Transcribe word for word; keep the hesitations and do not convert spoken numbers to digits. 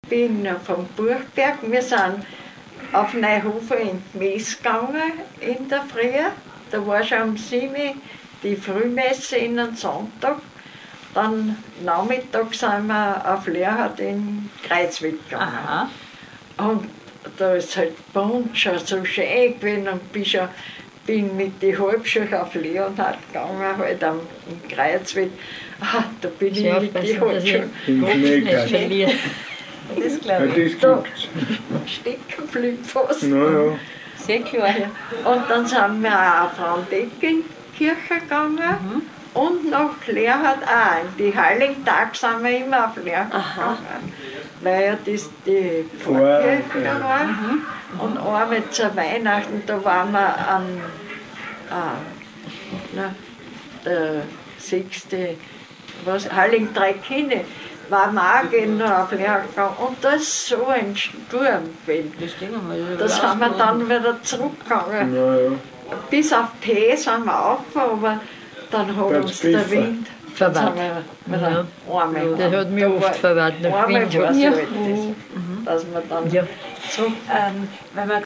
Ich bin vom Burgberg. Wir sind auf Neuhofen in die Messe gegangen in der Früh. Da war schon um sieben Uhr die Frühmesse in den Sonntag. Dann Nachmittag sind wir auf Lehrhard in Kreuzweg gegangen. Aha. Und da ist halt bei uns schon so schön gewesen und bin, schon, bin mit den Halbschuhen auf Leonhard gegangen, halt am im Kreuzweg. Ah, da bin ich mit den Halbschuhen. Nicht verlieren. Das Ja, glaube ich. das Da gibt's. stecken blieb fast. Na ja. Sehr klar. Und dann sind wir auch auf Frauendecken-Kirche gegangen Mhm. und nach Lehrhard auch. In die Heiligen Tage sind wir immer auf Lehrhard Aha. gegangen, weil ja das die Vorher, Pfarrkirche ja. war. Und einmal zu Weihnachten, da waren wir am äh, na, der sechste, was, Heiligen Drei Kinder, waren wir auch gehen noch auf Lehrhard gegangen. Und da ist so ein Sturm gewesen. Das Ding haben wir Da sind wir dann wieder zurückgegangen. Na ja. Bis auf P sind wir auf, aber dann hat Ganz uns der Pfeffer. Wind Verwahrt. Sind wir wieder einmal. Der hat mich Da oft war- verwahrt nach Einmal Wind. war es Ja. halt das, dass wir dann Ja. zurück. Ähm, wenn wir